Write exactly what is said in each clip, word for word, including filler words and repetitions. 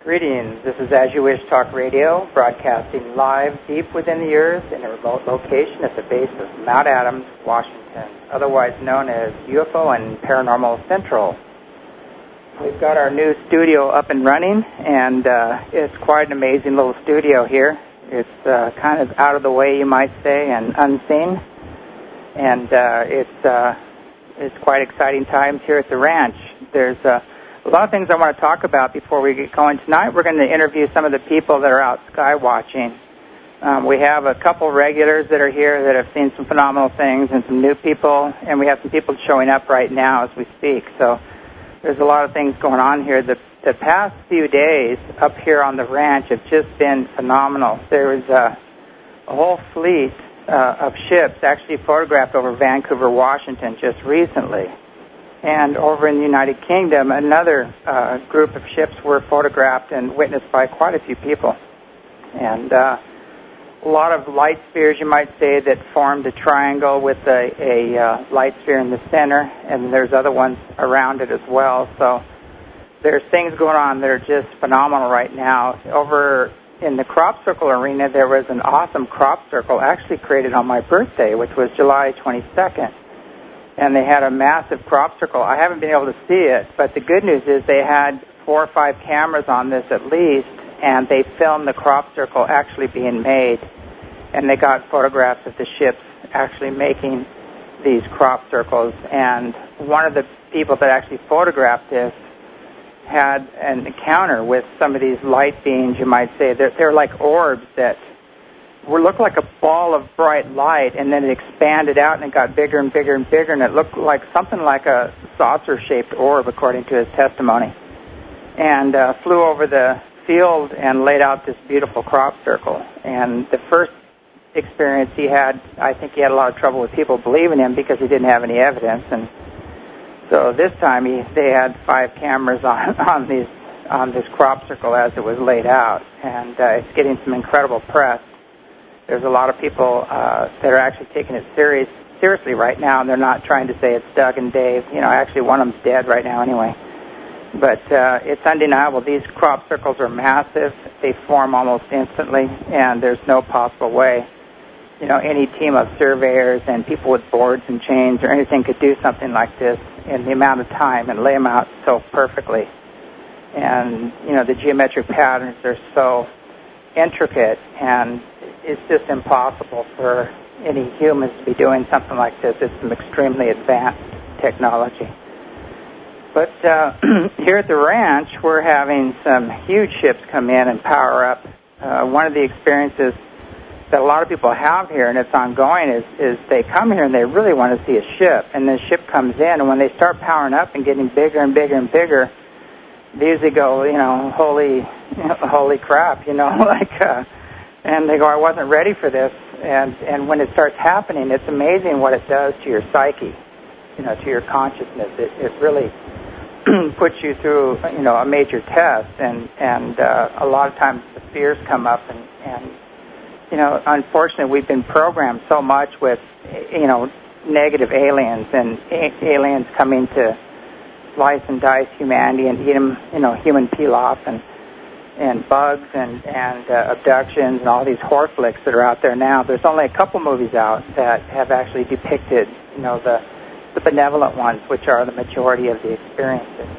Greetings. This is As You Wish Talk Radio, broadcasting live deep within the earth in a remote location at the base of Mount Adams, Washington, otherwise known as U F O and Paranormal Central. We've got our new studio up and running, and uh, it's quite an amazing little studio here. It's uh, kind of out of the way, you might say, and unseen, and uh, it's uh, it's quite exciting times here at the ranch. There's uh, a lot of things I want to talk about before we get going. Tonight we're going to interview some of the people that are out sky watching. Um, we have a couple regulars that are here that have seen some phenomenal things and some new people, and we have some people showing up right now as we speak. So there's a lot of things going on here. The, the past few days up here on the ranch have just been phenomenal. There was a, a whole fleet uh, of ships actually photographed over Vancouver, Washington just recently. And over in the United Kingdom, another uh, group of ships were photographed and witnessed by quite a few people. And uh, a lot of light spheres, you might say, that formed a triangle with a, a uh, light sphere in the center, and there's other ones around it as well. So there's things going on that are just phenomenal right now. Over in the crop circle arena, there was an awesome crop circle actually created on my birthday, which was July twenty-second. And they had a massive crop circle. I haven't been able to see it, but the good news is they had four or five cameras on this at least, and they filmed the crop circle actually being made, and they got photographs of the ships actually making these crop circles. And one of the people that actually photographed this had an encounter with some of these light beings, you might say. They're, they're like orbs that were looked like a ball of bright light, and then it expanded out and it got bigger and bigger and bigger, and it looked like something like a saucer-shaped orb, according to his testimony, and uh, flew over the field and laid out this beautiful crop circle. And the first experience he had, I think he had a lot of trouble with people believing him because he didn't have any evidence, and so this time he, they had five cameras on, on, these, on this crop circle as it was laid out, and uh, it's getting some incredible press. There's a lot of people uh, that are actually taking it serious, seriously right now, and they're not trying to say it's Doug and Dave. You know, actually one of them's dead right now anyway. But uh, it's undeniable. These crop circles are massive. They form almost instantly, and there's no possible way, you know, any team of surveyors and people with boards and chains or anything could do something like this in the amount of time and lay them out so perfectly. And, you know, the geometric patterns are so intricate, and it's just impossible for any humans to be doing something like this. It's some extremely advanced technology. But uh, here at the ranch, we're having some huge ships come in and power up. Uh, one of the experiences that a lot of people have here, and it's ongoing, is, is they come here and they really want to see a ship, and the ship comes in, and when they start powering up and getting bigger and bigger and bigger, they usually go, you know, holy, holy crap, you know, like, uh, and they go, I wasn't ready for this. And and when it starts happening, it's amazing what it does to your psyche, you know, to your consciousness. It it really puts you through, you know, a major test, and and uh, a lot of times the fears come up, and and you know, unfortunately, we've been programmed so much with, you know, negative aliens and a- aliens coming to slice and dice humanity and eat them, you know, human peel off, and and bugs and, and uh, abductions and all these horror flicks that are out there now. There's only a couple movies out that have actually depicted, you know, the, the benevolent ones, which are the majority of the experiences.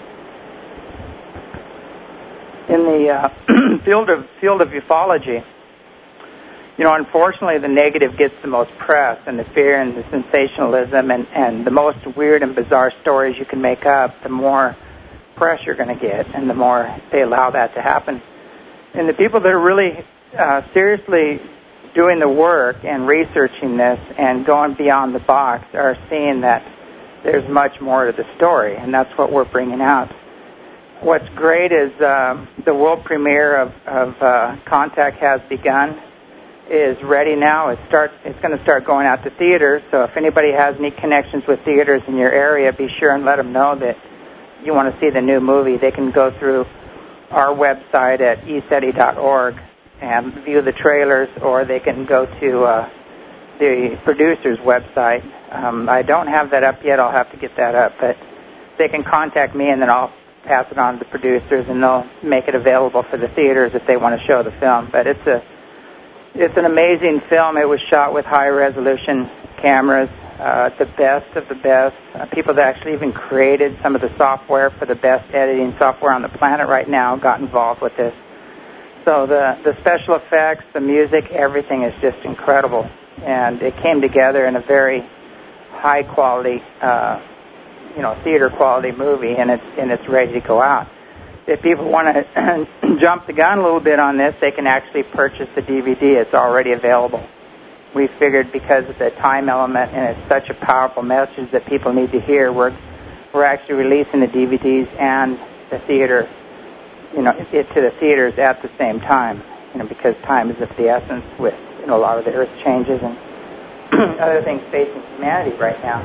In the uh, field of field of ufology, you know, unfortunately, the negative gets the most press, and the fear and the sensationalism and, and the most weird and bizarre stories you can make up, the more press you're going to get, and the more they allow that to happen. And the people that are really uh, seriously doing the work and researching this and going beyond the box are seeing that there's much more to the story, and that's what we're bringing out. What's great is uh, the world premiere of, of uh, Contact has begun. Is ready now. It start, it's going to start going out to theaters, so if anybody has any connections with theaters in your area, be sure and let them know that you want to see the new movie. They can go through our website at e seti dot org and view the trailers, or they can go to uh, the producer's website. Um, I don't have that up yet. I'll have to get that up, but they can contact me, and then I'll pass it on to the producers, and they'll make it available for the theaters if they want to show the film. But it's a it's an amazing film. It was shot with high-resolution cameras, uh, the best of the best. Uh, people that actually even created some of the software for the best editing software on the planet right now got involved with this. So the, the special effects, the music, everything is just incredible. And it came together in a very high-quality, uh, you know, theater-quality movie, and it's, and it's ready to go out. If people want to jump the gun a little bit on this, they can actually purchase the D V D. It's already available. We figured because of the time element and it's such a powerful message that people need to hear, we're, we're actually releasing the D V Ds and the theater, you know, it to the theaters at the same time, you know, because time is of the essence with, you know, a lot of the earth changes and other things facing humanity right now.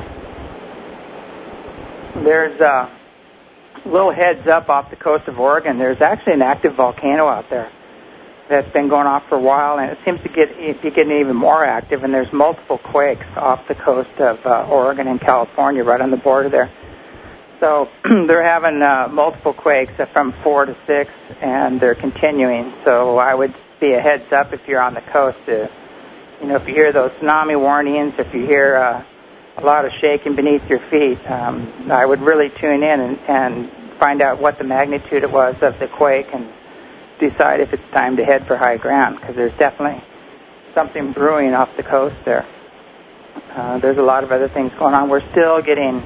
There's a little heads up off the coast of Oregon. There's actually an active volcano out there that's been going off for a while, and it seems to get be getting even more active, and there's multiple quakes off the coast of uh, Oregon and California, right on the border there. So they're having uh, multiple quakes from four to six, and they're continuing. So I would be a heads up if you're on the coast to, you know, if you hear those tsunami warnings, if you hear uh, a lot of shaking beneath your feet, um, I would really tune in and, and find out what the magnitude it was of the quake and decide if it's time to head for high ground, because there's definitely something brewing off the coast there. Uh, there's a lot of other things going on. We're still getting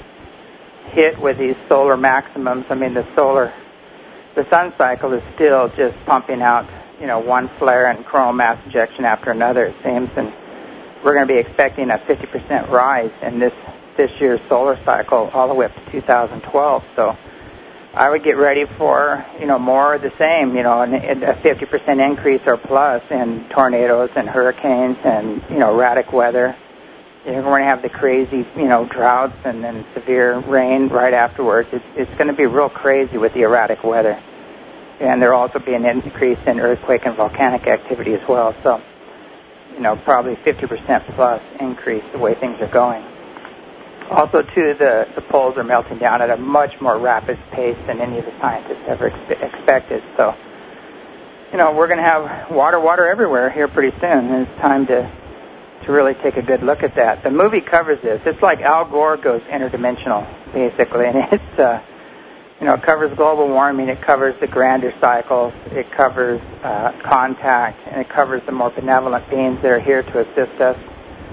hit with these solar maximums. I mean, the solar, the sun cycle is still just pumping out, you know, one flare and coronal mass ejection after another, it seems, and we're going to be expecting a fifty percent rise in this, this year's solar cycle all the way up to two thousand twelve. So I would get ready for, you know, more of the same, you know, a fifty percent increase or plus in tornadoes and hurricanes and, you know, erratic weather. You know, we're going to have the crazy, you know, droughts and then severe rain right afterwards. It's, it's going to be real crazy with the erratic weather. And there will also be an increase in earthquake and volcanic activity as well. So, you know, probably fifty percent plus increase the way things are going. Also, too, the, the poles are melting down at a much more rapid pace than any of the scientists ever ex- expected. So, you know, we're going to have water, water everywhere here pretty soon, and it's time to to really take a good look at that. The movie covers this. It's like Al Gore goes interdimensional, basically, and it's, uh, you know, it covers global warming, it covers the grander cycles, it covers uh, contact, and it covers the more benevolent beings that are here to assist us.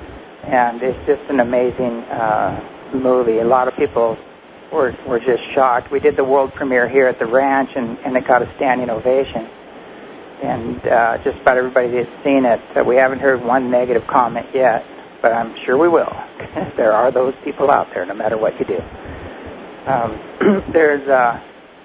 And it's just an amazing uh, movie. A lot of people were were just shocked. We did the world premiere here at the ranch, and, and it got a standing ovation. And uh, just about everybody that's seen it, uh, we haven't heard one negative comment yet, but I'm sure we will. There are those people out there, no matter what you do. Um, there's uh,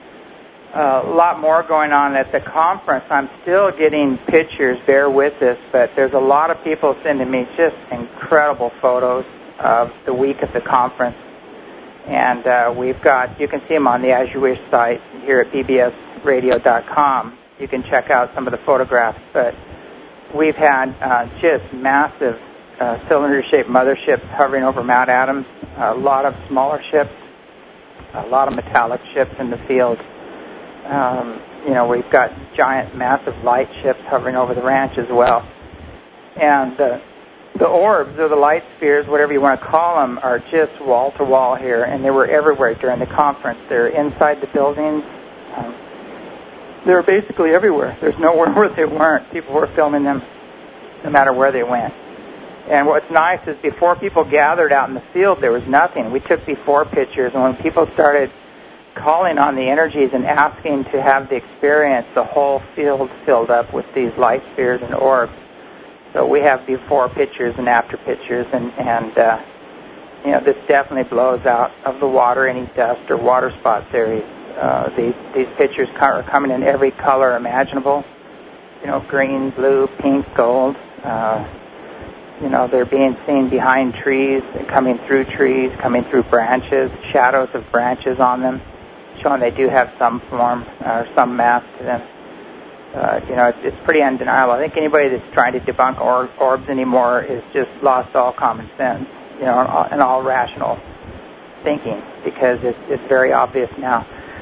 a lot more going on at the conference. I'm still getting pictures, bear with us, but there's a lot of people sending me just incredible photos of the week of the conference. And uh, we've got, you can see them on the As You Wish site here at b b s radio dot com. You can check out some of the photographs, but we've had uh, just massive uh, cylinder-shaped motherships hovering over Mount Adams, a lot of smaller ships, a lot of metallic ships in the field. Um, you know, we've got giant, massive light ships hovering over the ranch as well. And uh, the orbs, or the light spheres, whatever you want to call them, are just wall-to-wall here, and they were everywhere during the conference. They're inside the buildings. Um, they're basically everywhere. There's nowhere where they weren't. People were filming them no matter where they went. And what's nice is before people gathered out in the field, there was nothing. We took before pictures, and when people started calling on the energies and asking to have the experience, the whole field filled up with these light spheres and orbs. So we have before pictures and after pictures, and, and uh, you know, this definitely blows out of the water any dust or water spot theories. Uh, these, these pictures are coming in every color imaginable, you know, green, blue, pink, gold. Uh, you know, they're being seen behind trees, coming through trees, coming through branches, shadows of branches on them, showing they do have some form or some mass to them. Uh, you know, it's, it's pretty undeniable. I think anybody that's trying to debunk or, orbs anymore is just lost all common sense, you know, and all, and all rational thinking, because it's, it's very obvious now.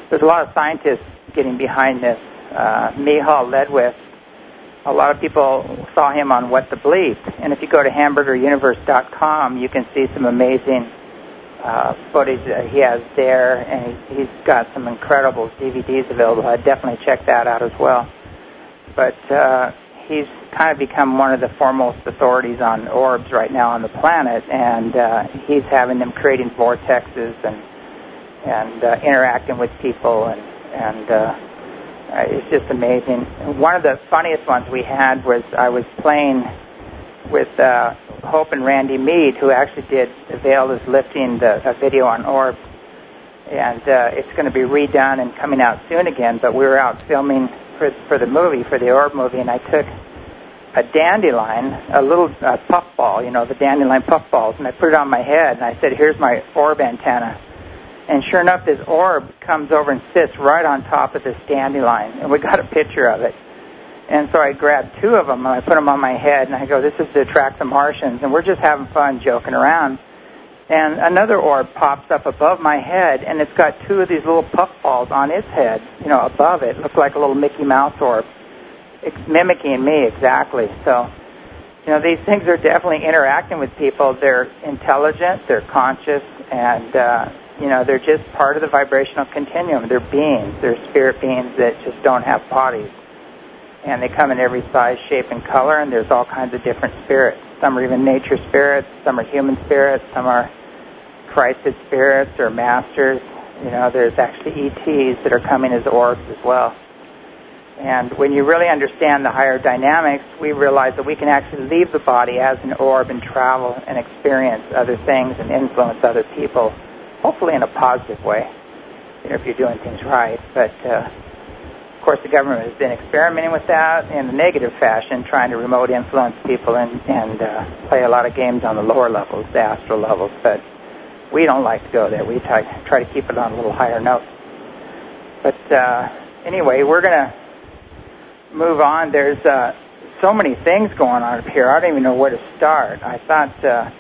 there's a lot of scientists getting behind this. Uh, Michal Ledwith, a lot of people saw him on What the Bleep. And if you go to hamburger universe dot com, you can see some amazing uh, footage that he has there, and he's, he's got some incredible D V Ds available. I'd definitely check that out as well. But uh, he's kind of become one of the foremost authorities on orbs right now on the planet, and uh, he's having them creating vortexes and and uh, interacting with people, and, and uh, it's just amazing. One of the funniest ones we had was I was playing with uh, Hope and Randy Mead, who actually did The Veil is Lifting, the, a video on orbs, and uh, it's going to be redone and coming out soon again, but we were out filming for, for the movie, for the orb movie, and I took a dandelion, a little uh, puffball, you know, the dandelion puffballs, and I put it on my head, and I said, here's my orb antenna. And sure enough, this orb comes over and sits right on top of this dandelion, and we got a picture of it. And so I grabbed two of them, and I put them on my head, and I go, this is to attract the Martians, and we're just having fun, joking around. And another orb pops up above my head, and it's got two of these little puffballs on its head, you know, above it. It looks like a little Mickey Mouse orb. It's mimicking me exactly. So, you know, these things are definitely interacting with people. They're intelligent, they're conscious, and, uh, you know, they're just part of the vibrational continuum. They're beings. They're spirit beings that just don't have bodies. And they come in every size, shape, and color, and there's all kinds of different spirits. Some are even nature spirits, some are human spirits, some are Christed spirits or masters. You know, there's actually E Ts that are coming as orbs as well. And when you really understand the higher dynamics, we realize that we can actually leave the body as an orb and travel and experience other things and influence other people, hopefully in a positive way, you know, if you're doing things right. But, uh, of course, the government has been experimenting with that in a negative fashion, trying to remote influence people and, and uh, play a lot of games on the lower levels, the astral levels. But we don't like to go there. We try, try to keep it on a little higher note. But uh, anyway, we're going to move on. There's uh, so many things going on up here. I don't even know where to start. I thought, uh,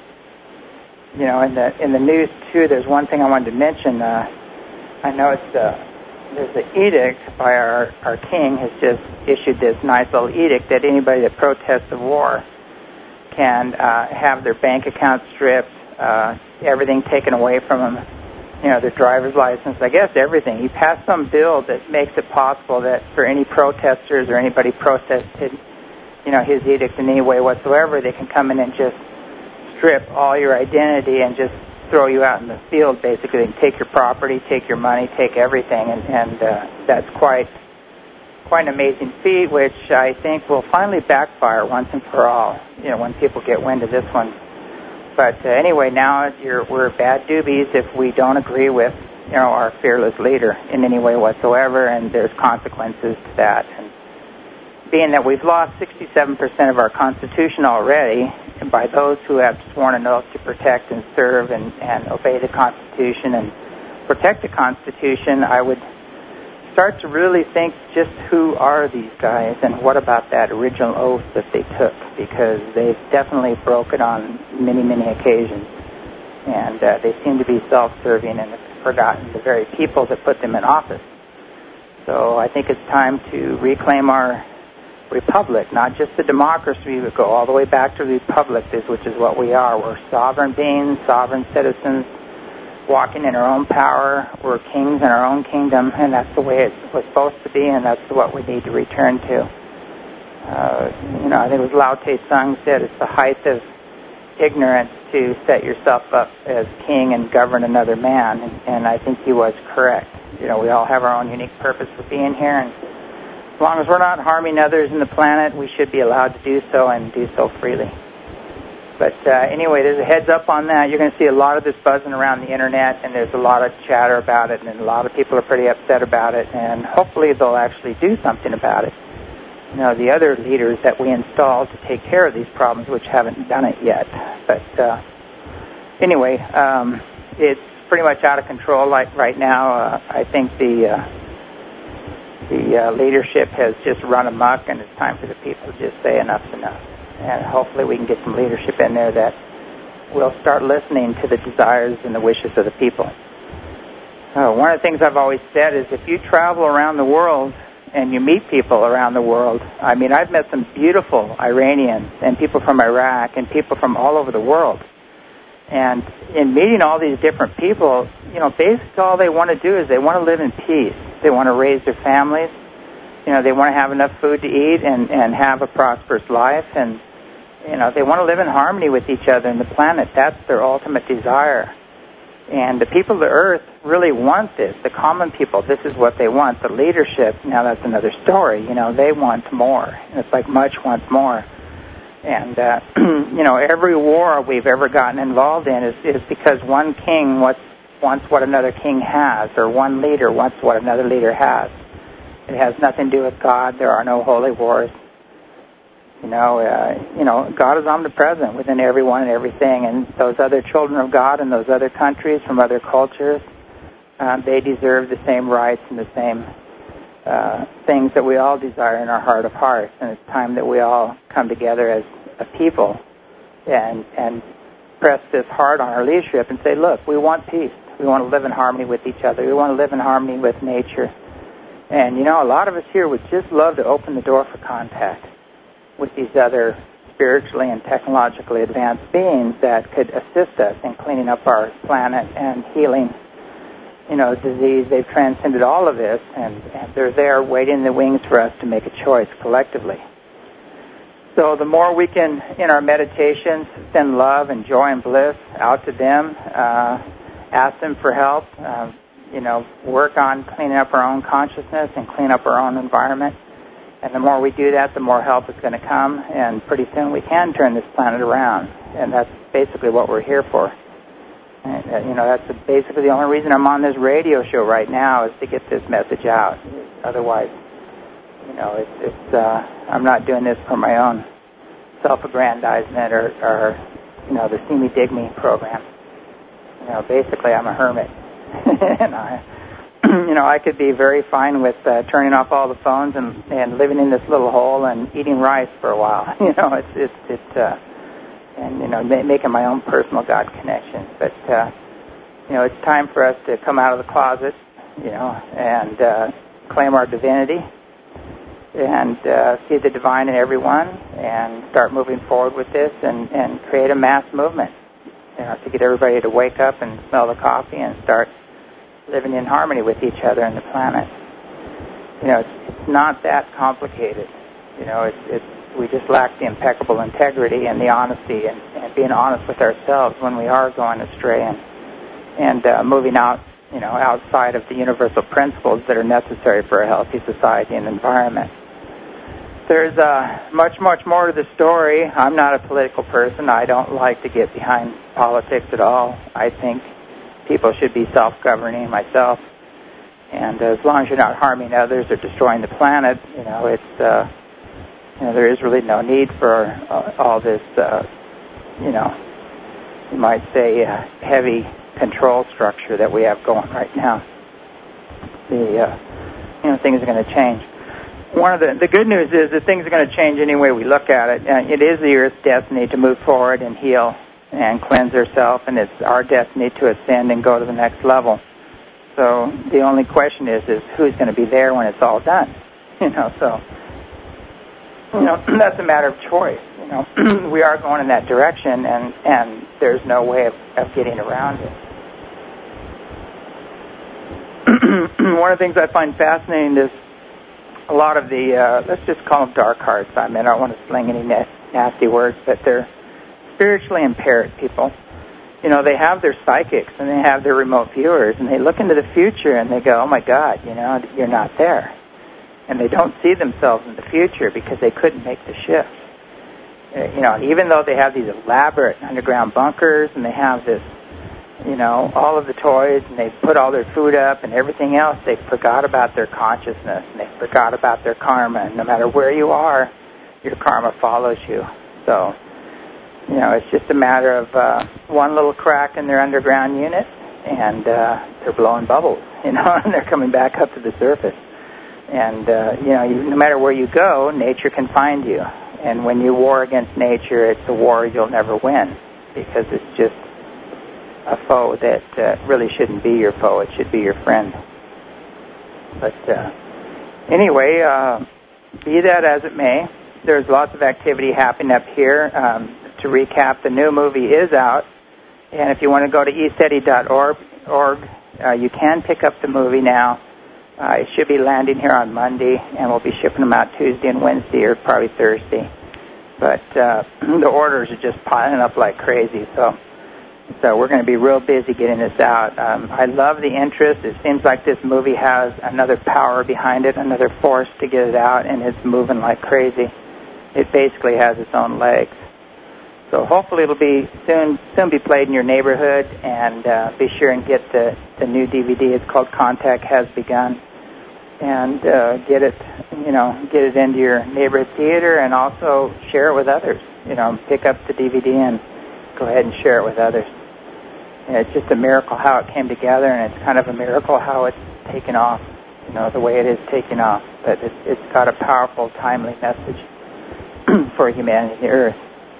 you know, in the in the news too, there's one thing I wanted to mention. Uh, I know it's uh, there's an edict by our our king has just issued this nice little edict that anybody that protests the war can uh, have their bank account stripped, uh, everything taken away from them. You know, their driver's license, I guess everything. He passed some bill that makes it possible that for any protesters or anybody protested, you know, his edict in any way whatsoever, they can come in and just strip all your identity and just throw you out in the field, basically, and take your property, take your money, take everything. And, and uh, that's quite quite an amazing feat, which I think will finally backfire once and for all, you know, when people get wind of this one. But uh, anyway, now you're, we're bad doobies if we don't agree with, you know, our fearless leader in any way whatsoever, and there's consequences to that. And being that we've lost sixty-seven percent of our Constitution already, and by those who have sworn an oath to protect and serve and, and obey the Constitution and protect the Constitution, I would start to really think just who are these guys and what about that original oath that they took, because they've definitely broken on many, many occasions. And uh, they seem to be self-serving and have forgotten the very people that put them in office. So I think it's time to reclaim our republic, not just the democracy, but go all the way back to the republic, which is what we are. We're sovereign beings, sovereign citizens, walking in our own power. We're kings in our own kingdom, and that's the way it was supposed to be, and that's what we need to return to. Uh, you know, I think it was Lao Tse Tsung said it's the height of ignorance to set yourself up as king and govern another man, and, and I think he was correct. You know, we all have our own unique purpose for being here, and as long as we're not harming others in the planet, we should be allowed to do so and do so freely. But uh, anyway, there's a heads up on that. You're going to see a lot of this buzzing around the internet, and there's a lot of chatter about it, and a lot of people are pretty upset about it, and hopefully they'll actually do something about it. You know, the other leaders that we installed to take care of these problems, which haven't done it yet. But uh, anyway, um, it's pretty much out of control like right now. Uh, I think the uh, the uh, leadership has just run amok, and it's time for the people to just say enough's enough. And hopefully we can get some leadership in there that will start listening to the desires and the wishes of the people. Uh, one of the things I've always said is if you travel around the world and you meet people around the world, I mean, I've met some beautiful Iranians and people from Iraq and people from all over the world. And in meeting all these different people, you know, basically all they want to do is they want to live in peace. They want to raise their families. You know, they want to have enough food to eat and, and have a prosperous life. And, you know, they want to live in harmony with each other and the planet. That's their ultimate desire. And the people of the earth really want this. The common people, this is what they want. The leadership, now that's another story. You know, they want more. It's like much wants more. And, uh, you know, every war we've ever gotten involved in is, is because one king wants, wants what another king has, or one leader wants what another leader has. It has nothing to do with God. There are no holy wars. You know, uh, you know, God is omnipresent within everyone and everything, and those other children of God in those other countries from other cultures, uh, they deserve the same rights and the same uh, things that we all desire in our heart of hearts. And it's time that we all come together as a people and and press this hard on our leadership and say, look, we want peace. We want to live in harmony with each other. We want to live in harmony with nature. And, you know, a lot of us here would just love to open the door for contact with these other spiritually and technologically advanced beings that could assist us in cleaning up our planet and healing, you know, disease. They've transcended all of this, and, and they're there waiting in the wings for us to make a choice collectively. So the more we can, in our meditations, send love and joy and bliss out to them, uh, ask them for help, uh, you know, work on cleaning up our own consciousness and clean up our own environment. And the more we do that, the more help is going to come, and pretty soon we can turn this planet around. And that's basically what we're here for. And, uh, you know, that's basically the only reason I'm on this radio show right now is to get this message out. Otherwise, you know, it's, it's uh, I'm not doing this for my own self-aggrandizement or, or, you know, the See Me, Dig Me program. You know, basically I'm a hermit. and I... You know, I could be very fine with uh, turning off all the phones and, and living in this little hole and eating rice for a while. You know, it's it's it's uh, and you know ma- making my own personal God connection. But uh, you know, it's time for us to come out of the closet, you know, and uh, claim our divinity and uh, see the divine in everyone and start moving forward with this and, and create a mass movement. You know, to get everybody to wake up and smell the coffee and start living in harmony with each other and the planet. You know, it's, it's not that complicated. You know, it's, it's we just lack the impeccable integrity and the honesty and, and being honest with ourselves when we are going astray and and uh, moving out, you know, outside of the universal principles that are necessary for a healthy society and environment. There's uh, much, much more to the story. I'm not a political person. I don't like to get behind politics at all. I think people should be self-governing myself, and as long as you're not harming others or destroying the planet, you know, it's uh, you know, there is really no need for uh, all this, uh, you know, you might say, uh, heavy control structure that we have going right now. The uh, you know, things are going to change. One of the the good news is that things are going to change any way we look at it. Uh, it is the Earth's destiny to move forward and heal and cleanse herself, and it's our destiny to ascend and go to the next level. So the only question is, is who's going to be there when it's all done? You know, so, you know, that's a matter of choice. You know, we are going in that direction, and, and there's no way of, of getting around it. One of the things I find fascinating is a lot of the, uh, let's just call them dark hearts. I mean, I don't want to sling any na- nasty words, but they're spiritually impaired people. You know, they have their psychics and they have their remote viewers, and they look into the future and they go, oh my God, you know, you're not there. And they don't see themselves in the future because they couldn't make the shift. Uh, you know, even though they have these elaborate underground bunkers and they have this, you know, all of the toys, and they put all their food up and everything else, they forgot about their consciousness and they forgot about their karma. And no matter where you are, your karma follows you. So, you know, it's just a matter of uh, one little crack in their underground unit, and uh, they're blowing bubbles, you know, and they're coming back up to the surface. And, uh, you know, you, no matter where you go, nature can find you. And when you war against nature, it's a war you'll never win, because it's just a foe that uh, really shouldn't be your foe. It should be your friend. But uh, anyway, uh, be that as it may, there's lots of activity happening up here. Um, to recap, the new movie is out, and if you want to go to e steady dot org, uh, you can pick up the movie now. Uh, it should be landing here on Monday, and we'll be shipping them out Tuesday and Wednesday, or probably Thursday. But uh, the orders are just piling up like crazy, so so we're going to be real busy getting this out. Um, I love the interest. It seems like this movie has another power behind it, another force to get it out, and it's moving like crazy. It basically has its own legs. So hopefully it'll be soon soon be played in your neighborhood, and uh, be sure and get the, the new D V D. It's called Contact Has Begun, and uh, get it, you know, get it into your neighborhood theater, and also share it with others. You know, pick up the D V D and go ahead and share it with others. And it's just a miracle how it came together, and it's kind of a miracle how it's taken off. You know, the way it is taken off, but it's, it's got a powerful, timely message for humanity and the earth.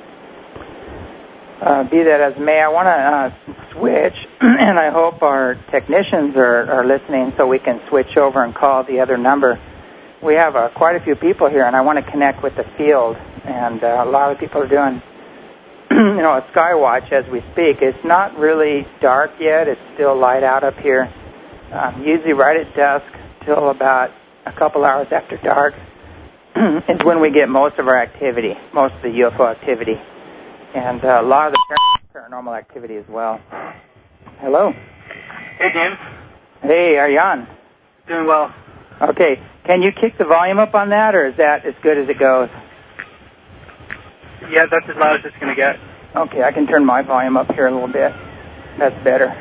Uh, be that as may, I want to uh, switch, and I hope our technicians are, are listening so we can switch over and call the other number. We have uh, quite a few people here, and I want to connect with the field, and uh, a lot of people are doing, you know, a sky watch as we speak. It's not really dark yet. It's still light out up here. Um, usually right at dusk till about a couple hours after dark is when we get most of our activity, most of the U F O activity. And uh, a lot of the paranormal activity as well. Hello. Hey, James. Hey, are you on? Doing well. Okay. Can you kick the volume up on that, or is that as good as it goes? Yeah, that's as loud as it's going to get. Okay, I can turn my volume up here a little bit. That's better.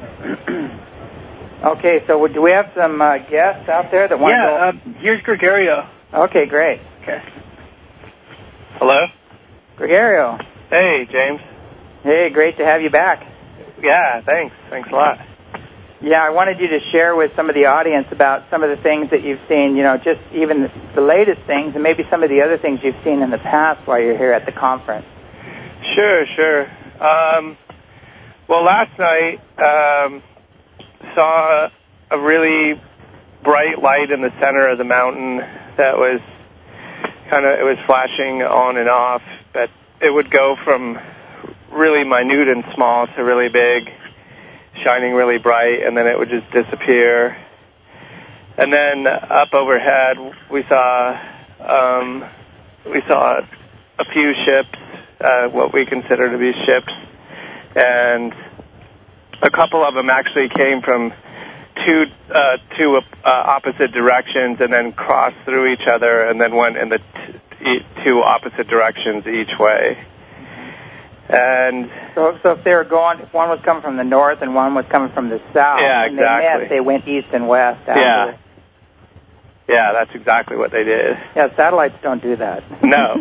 Okay, so do we have some uh, guests out there that want yeah, to go? Yeah, uh, here's Gregorio. Okay, great. Okay. Hello? Gregorio. Hey, James. Hey, great to have you back. Yeah, thanks. Thanks a lot. Yeah, I wanted you to share with some of the audience about some of the things that you've seen, you know, just even the, the latest things and maybe some of the other things you've seen in the past while you're here at the conference. Sure, sure. Um, well, last night, um, saw a really bright light in the center of the mountain that was kind of, it was flashing on and off, but it would go from really minute and small to really big, shining really bright, and then it would just disappear. And then up overhead, we saw um, we saw a few ships, uh, what we consider to be ships, and a couple of them actually came from two uh, two uh, opposite directions, and then crossed through each other, and then went in the t- two opposite directions each way. And so, so if they were going, if one was coming from the north and one was coming from the south, yeah, and exactly. they met, they went east and west. After. Yeah, yeah, that's exactly what they did. Yeah, satellites don't do that. No.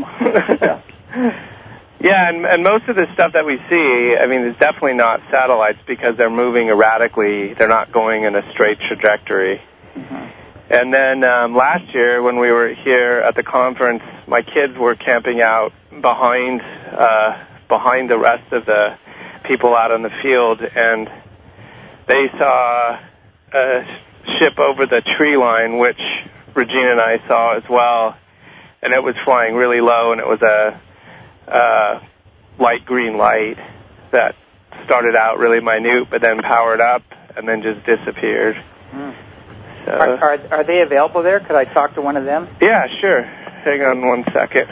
Yeah, and, and most of the stuff that we see, I mean, it's definitely not satellites because they're moving erratically. They're not going in a straight trajectory. Mm-hmm. And then um, last year when we were here at the conference, my kids were camping out behind uh, behind the rest of the people out on the field, and they saw a ship over the tree line, which Regina and I saw as well, and it was flying really low, and it was a Uh, light green light that started out really minute, but then powered up and then just disappeared. Mm. So, are, are, are they available there? Could I talk to one of them? Yeah, sure. Hang on one second.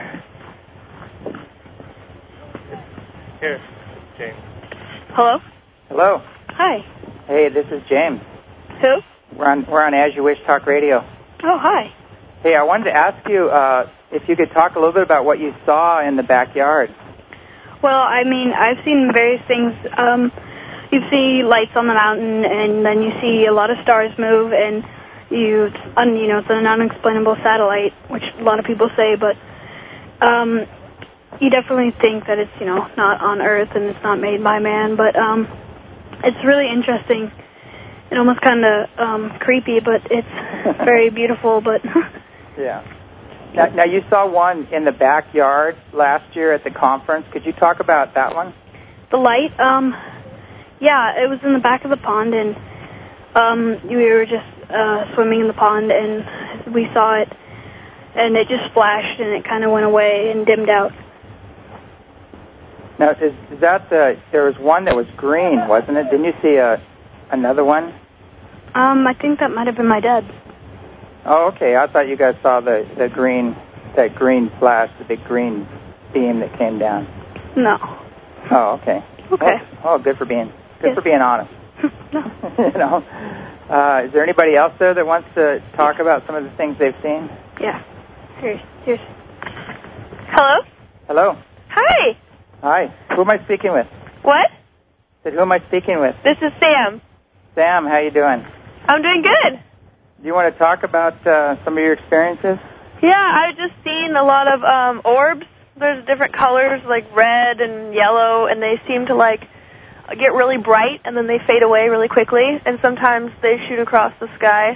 Here, James. Hello? Hello. Hi. Hey, this is James. Who? We're on, we're on As You Wish Talk Radio. Oh, hi. Hey, I wanted to ask you uh, if you could talk a little bit about what you saw in the backyard. Well, I mean, I've seen various things. Um, you see lights on the mountain, and then you see a lot of stars move, and you, un, you know, it's an unexplainable satellite, which a lot of people say, but um, you definitely think that it's, you know, not on Earth and it's not made by man. But um, it's really interesting and almost kind of um, creepy, but it's very beautiful. But yeah. Now, now, you saw one in the backyard last year at the conference. Could you talk about that one? The light? Um, Yeah, it was in the back of the pond, and um, we were just uh, swimming in the pond, and we saw it, and it just flashed, and it kind of went away and dimmed out. Now, is, is that the, there was one that was green, wasn't it? Didn't you see a, another one? Um, I think that might have been my dad. Oh, okay. I thought you guys saw the, the green, that green flash, the big green beam that came down. No. Oh, okay. Okay. Oh, oh good for being, good yes. for being honest. No. You know, uh, is there anybody else there that wants to talk about some of the things they've seen? Yeah. Here's, here's. Hello? Hello. Hi. Hi. Who am I speaking with? What? Said, who am I speaking with? This is Sam. Sam, how you doing? I'm doing good. Do you want to talk about uh, some of your experiences? Yeah, I've just seen a lot of um, orbs. There's different colors, like red and yellow, and they seem to, like, get really bright, and then they fade away really quickly. And sometimes they shoot across the sky,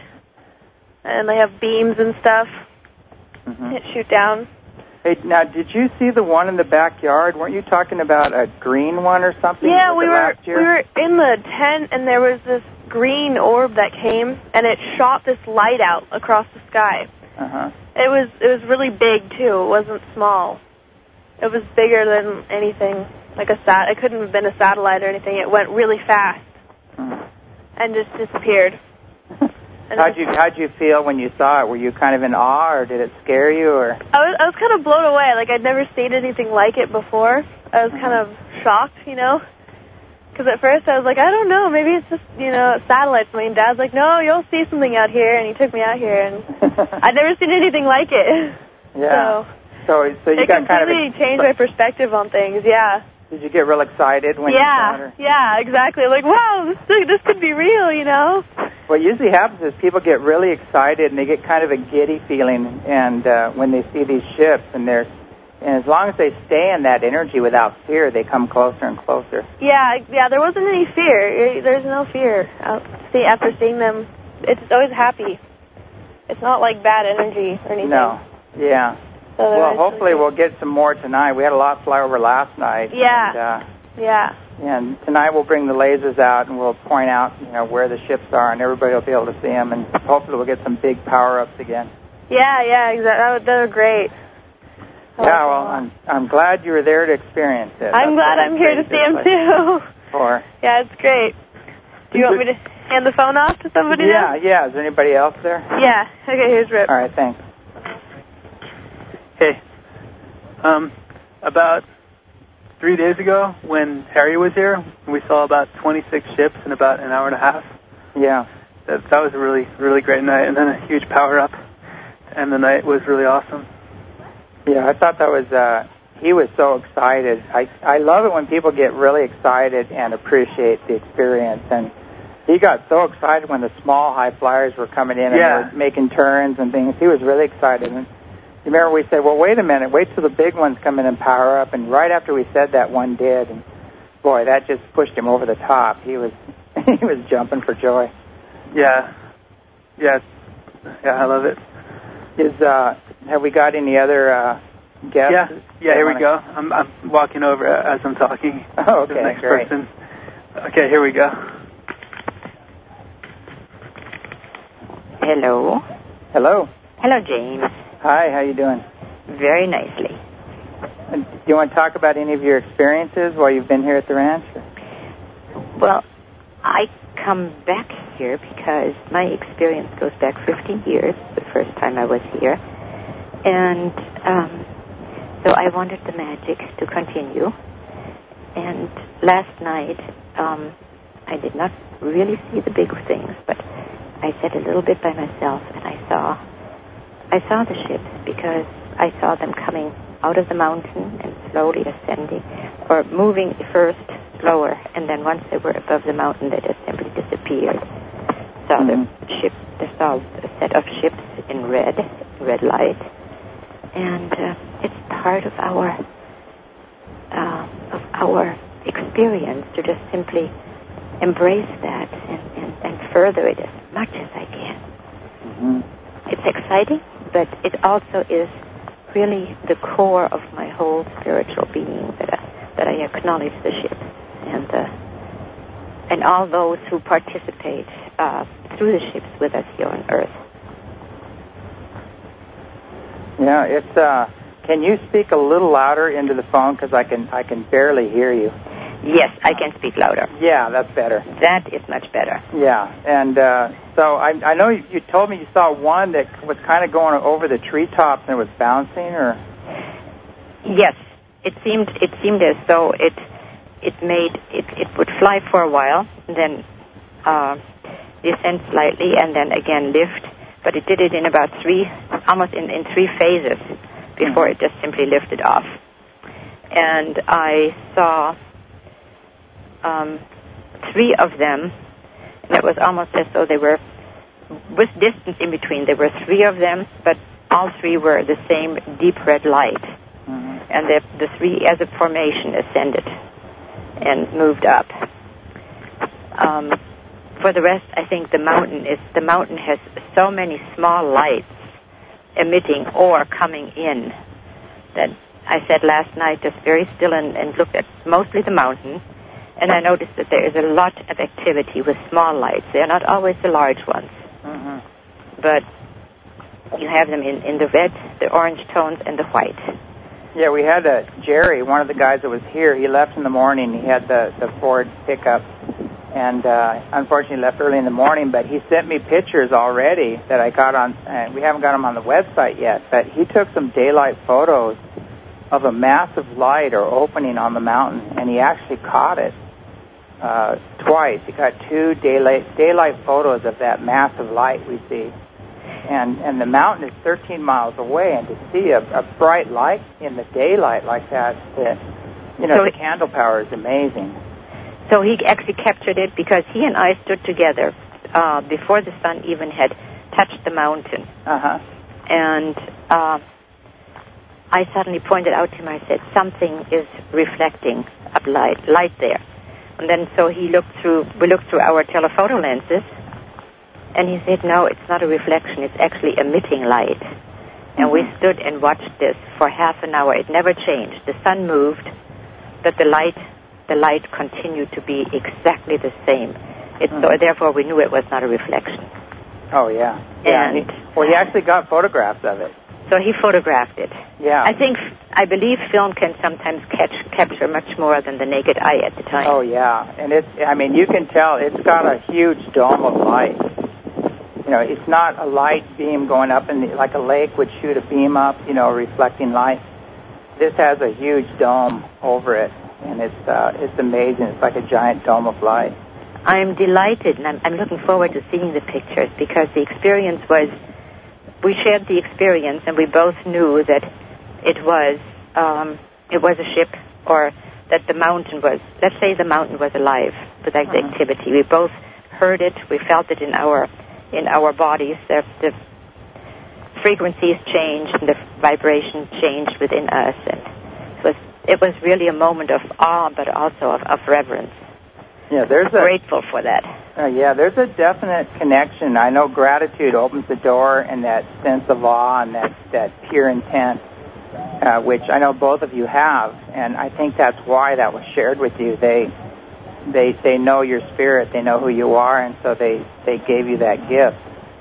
and they have beams and stuff Mm-hmm. that shoot down. Hey, now, did you see the one in the backyard? Weren't you talking about a green one or something? Yeah, Was we it were last year? we were in the tent, and there was this green orb that came, and it shot this light out across the sky. Uh-huh. It was it was really big too. It wasn't small. It was bigger than anything, like a sat. It couldn't have been a satellite or anything. It went really fast Mm. and just disappeared. And How'd you how'd you feel when you saw it? Were you kind of in awe, or did it scare you, or? I was I was kind of blown away. Like I'd never seen anything like it before. I was Mm-hmm. kind of shocked, you know, because at first I was like, I don't know, maybe it's just you know satellites. My dad's like, no, you'll see something out here, and he took me out here, and I'd never seen anything like it. Yeah. So, so so you it got kind of completely ex- changed my perspective on things. Yeah. Did you get real excited when you saw it? Yeah. Or? Yeah. Exactly. Like, wow, this this could be real, you know. What usually happens is people get really excited and they get kind of a giddy feeling, and uh, when they see these ships, and they're, and as long as they stay in that energy without fear, they come closer and closer. Yeah. Yeah. There wasn't any fear. There's no fear. Uh, see, after seeing them, it's always happy. It's not like bad energy or anything. No. Yeah. So Well, hopefully we'll get some more tonight. We had a lot fly over last night. Yeah. And, uh, Yeah. and tonight we'll bring the lasers out and we'll point out, you know, where the ships are, and everybody will be able to see them. And hopefully we'll get some big power-ups again. Yeah. Yeah. Exactly. That were great. Yeah. Well, I'm I'm glad you were there to experience it. I'm That's glad what I'm we here to created see this him place too. For. Yeah, it's great. Do you want me to hand the phone off to somebody Yeah. now? Yeah. Is there anybody else there? Yeah. Okay. Here's Rip. All right. Thanks. Hey, um, about three days ago when Harry was here, we saw about twenty-six ships in about an hour and a half. Yeah. That, that was a really, really great night, and then a huge power-up, and the night was really awesome. Yeah, I thought that was, uh, he was so excited. I, I love it when people get really excited and appreciate the experience, and he got so excited when the small high flyers were coming in and Yeah. were making turns and things. He was really excited. And you remember we said, well, wait a minute, wait till the big ones come in and power up, and right after we said that, one did, and boy, that just pushed him over the top. He was he was jumping for joy. Yeah. Yeah. Yeah, I love it. Is uh, have we got any other uh, guests? Yeah. Yeah, here we wanna... go. I'm, I'm walking over as I'm talking Oh, okay, to the next great. person. Okay, here we go. Hello. Hello. Hello, James. Hi, how you doing? Very nicely. And do you want to talk about any of your experiences while you've been here at the ranch? Well, I come back here because my experience goes back fifteen years, the first time I was here. And um, so I wanted the magic to continue. And last night, um, I did not really see the big things, but I sat a little bit by myself, and I saw I saw the ships because I saw them coming out of the mountain and slowly ascending, or moving first slower, and then once they were above the mountain, they just simply disappeared. Saw Mm-hmm. the ship, I saw a set of ships in red, red light, and uh, it's part of our uh, of our experience to just simply embrace that and, and, and further it as much as I can. Mm-hmm. It's exciting, but it also is really the core of my whole spiritual being that I, that I acknowledge the ships and the and all those who participate uh, through the ships with us here on Earth. Yeah, it's. Uh, can you speak a little louder into the phone, because I can I can barely hear you. Yes, I can speak louder. Yeah, that's better. That is much better. Yeah, and uh, so I, I know you, you told me you saw one that was kind of going over the treetops and it was bouncing, or? Yes, it seemed it seemed as though it it made it it would fly for a while, and then uh, descend slightly, and then again lift. But it did it in about three, almost in, in three phases before it just simply lifted off. And I saw um, three of them, and it was almost as though they were, with distance in between, there were three of them, but all three were the same deep red light. Mm-hmm. And the, the three, as a formation, ascended and moved up. Um, for the rest, I think the mountain is the mountain has so many small lights emitting or coming in that I said last night, just very still and, and looked at mostly the mountain, and I noticed that there is a lot of activity with small lights. They're not always the large ones, mm-hmm. but you have them in, in the red, the orange tones, and the white. Yeah, we had a Jerry, one of the guys that was here. He left in the morning. He had the, the Ford pickup, and uh, unfortunately left early in the morning. But he sent me pictures already that I got on. Uh, we haven't got them on the website yet. But he took some daylight photos of a massive light or opening on the mountain, and he actually caught it uh, twice. He got two daylight daylight photos of that massive light we see. And and the mountain is thirteen miles away, and to see a, a bright light in the daylight like that, that you know, so the it, candle power is amazing. So he actually captured it because he and I stood together uh, before the sun even had touched the mountain. Uh-huh. And uh, I suddenly pointed out to him, I said, something is reflecting a light, light there. And then so he looked through, we looked through our telephoto lenses, and he said, no, it's not a reflection, it's actually emitting light. And mm-hmm. we stood and watched this for half an hour. It never changed. The sun moved, but the light the light continued to be exactly the same. It, mm-hmm. So therefore we knew it was not a reflection. Oh, yeah. yeah and he, well, he actually got photographs of it. So he photographed it. Yeah. I think, I believe film can sometimes catch, capture much more than the naked eye at the time. Oh, yeah. And it's, I mean, you can tell it's got a huge dome of light. You know, it's not a light beam going up in the, like a lake would shoot a beam up, you know, reflecting light. This has a huge dome over it, and it's uh, it's amazing. It's like a giant dome of light. I'm delighted, and I'm, I'm looking forward to seeing the pictures because the experience was, we shared the experience, and we both knew that it was um, it was a ship, or that the mountain was, let's say the mountain was alive with that uh-huh. activity. We both heard it, we felt it in our in our bodies. The, the frequencies changed and the vibration changed within us, and it was it was really a moment of awe, but also of, of reverence. Yeah, there's I'm a, grateful for that. Uh, yeah, there's a definite connection. I know gratitude opens the door, and that sense of awe and that that pure intent, uh, which I know both of you have, and I think that's why that was shared with you. They. They they know your spirit, they know who you are, and so they, they gave you that gift.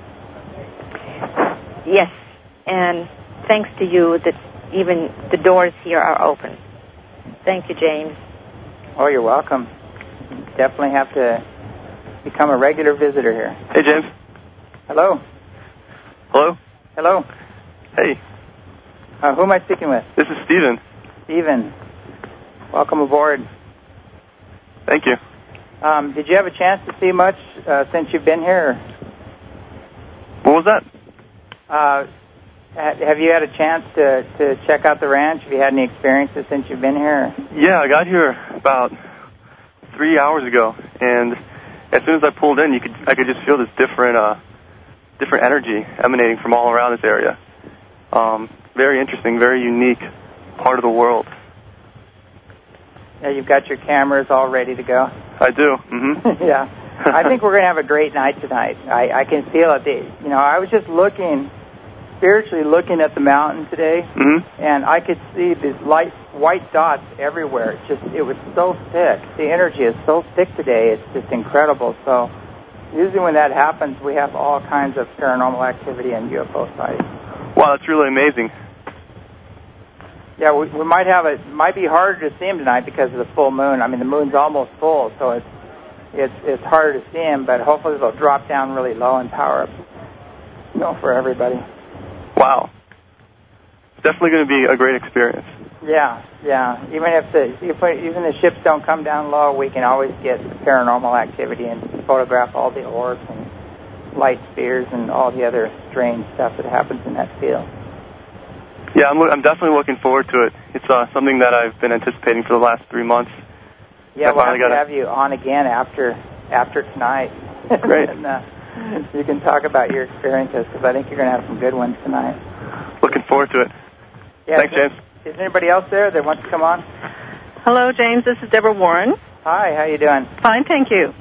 Yes, and thanks to you that even the doors here are open. Thank you, James. Oh, you're welcome. You definitely have to become a regular visitor here. Hey, James. Hello. Hello. Hello. Hey. Uh, who am I speaking with? This is Stephen. Stephen. Welcome aboard. Thank you. Um, did you have a chance to see much uh, since you've been here? What was that? Uh, have you had a chance to, to check out the ranch? Have you had any experiences since you've been here? Yeah, I got here about three hours ago, and as soon as I pulled in, you could I could just feel this different uh, different energy emanating from all around this area. Um, very interesting, very unique part of the world. Yeah, you've got your cameras all ready to go. I do. Mm-hmm. Yeah, I think we're going to have a great night tonight. I, I can feel it. The, you know, I was just looking spiritually looking at the mountain today, Mm-hmm. and I could see these light white dots everywhere. It just it was so thick. The energy is so thick today. It's just incredible. So usually when that happens, we have all kinds of paranormal activity and U F O sightings. Wow, that's really amazing. Yeah, we, we might have it. Might be harder to see them tonight because of the full moon. I mean, the moon's almost full, so it's it's it's harder to see them. But hopefully they'll drop down really low and power up, you know, for everybody. Wow. It's definitely going to be a great experience. Yeah, yeah. Even if the if we, even the ships don't come down low, we can always get paranormal activity and photograph all the orbs and light spheres and all the other strange stuff that happens in that field. Yeah, I'm, I'm definitely looking forward to it. It's uh, something that I've been anticipating for the last three months. Yeah, I we'll have to gotta... have you on again after after tonight. Great. and, uh, you can talk about your experiences because I think you're going to have some good ones tonight. Looking forward to it. Yeah, Thanks, is, James. Is anybody else there that wants to come on? Hello, James. This is Deborah Warren. Hi, how you doing? Fine, thank you.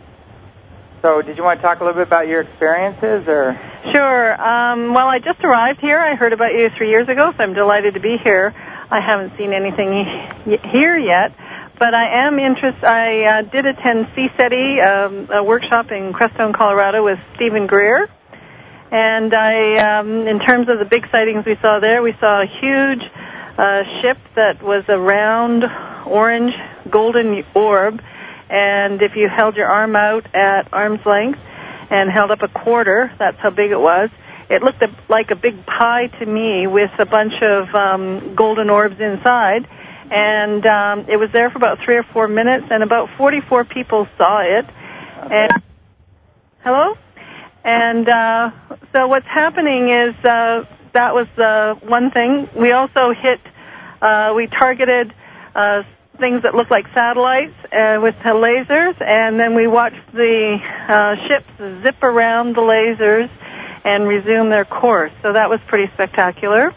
So did you want to talk a little bit about your experiences? or? Sure. Um, well, I just arrived here. I heard about you three years ago, so I'm delighted to be here. I haven't seen anything y- here yet, but I am interested. I uh, did attend C SETI, um, a workshop in Crestone, Colorado with Stephen Greer. And I, um, in terms of the big sightings we saw there, we saw a huge uh, ship that was a round, orange, golden orb. And if you held your arm out at arm's length and held up a quarter, that's how big it was. It looked a, like a big pie to me with a bunch of um, golden orbs inside. And um, it was there for about three or four minutes, and about forty-four people saw it. Okay. And hello? And uh, so what's happening is uh, that was uh, one thing. We also hit, uh, we targeted uh, things that look like satellites uh, with the lasers, and then we watched the uh, ships zip around the lasers and resume their course. So that was pretty spectacular.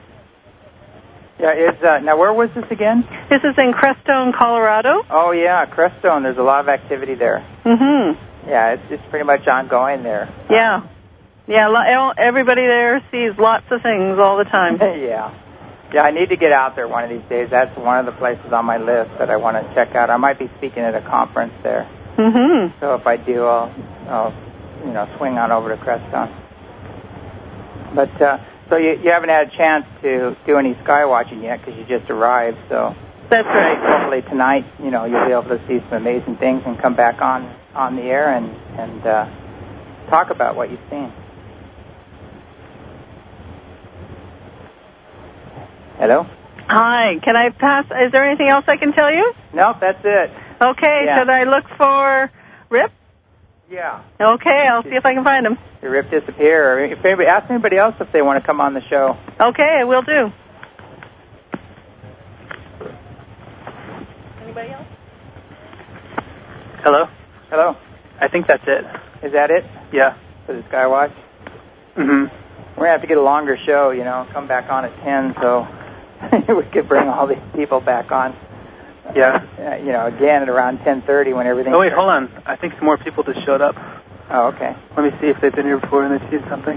Yeah, is uh, now where was this again? This is in Crestone, Colorado. Oh yeah, Crestone. There's a lot of activity there. Mm-hmm. Yeah, it's it's pretty much ongoing there. Yeah, yeah. Everybody there sees lots of things all the time. yeah, yeah. I need to get out there one of these days. That's one of the places on my list that I want to check out. I might be speaking at a conference there. Mm-hmm. So if I do, I'll, I'll you know swing on over to Crestone. But uh, so you you haven't had a chance to do any sky watching yet because you just arrived. So that's right. Hopefully tonight, you know, you'll be able to see some amazing things and come back on. on the air and, and uh, talk about what you've seen. Hello? Hi. Can I pass? Is there anything else I can tell you? No, that's it. Okay. Yeah. Should I look for Rip? Yeah. Okay. I'll see if I can find him. Did Rip disappear? Or if anybody, ask anybody else if they want to come on the show. Okay, I will do. Anybody else? Hello? Hello? I think that's it. Is that it? Yeah. For the Skywatch? Mm-hmm. We're going to have to get a longer show, you know, come back on at ten so we could bring all these people back on. Yeah. Uh, you know, again at around ten thirty when everything... Oh, wait, hold on. I think some more people just showed up. Oh, okay. Let me see if they've been here before and they've seen something.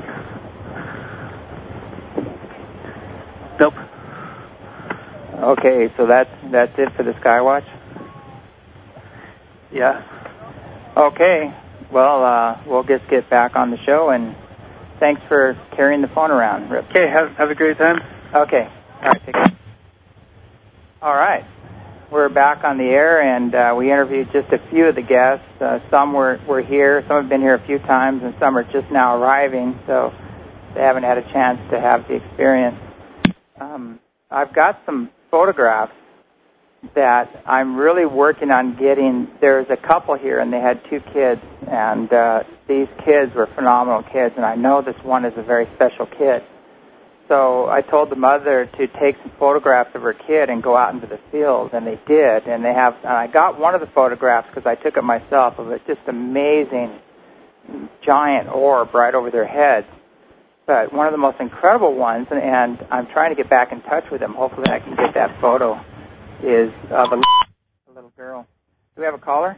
Nope. Okay, so that's, that's it for the Skywatch? Yeah. Okay. Well, uh, we'll just get back on the show, and thanks for carrying the phone around, Rip. Okay, have, have a great time. Okay. All right, take care. All right. We're back on the air, and uh, we interviewed just a few of the guests. Uh, some were, were here, some have been here a few times, and some are just now arriving, so they haven't had a chance to have the experience. Um, I've got some photographs that I'm really working on getting. There's a couple here, and they had two kids, and uh, these kids were phenomenal kids, and I know this one is a very special kid. So I told the mother to take some photographs of her kid and go out into the field, and they did. And they have. And I got one of the photographs because I took it myself of a just amazing giant orb right over their heads. But one of the most incredible ones, and, and I'm trying to get back in touch with them. Hopefully I can get that photo. Is of a, a little girl. Do we have a caller?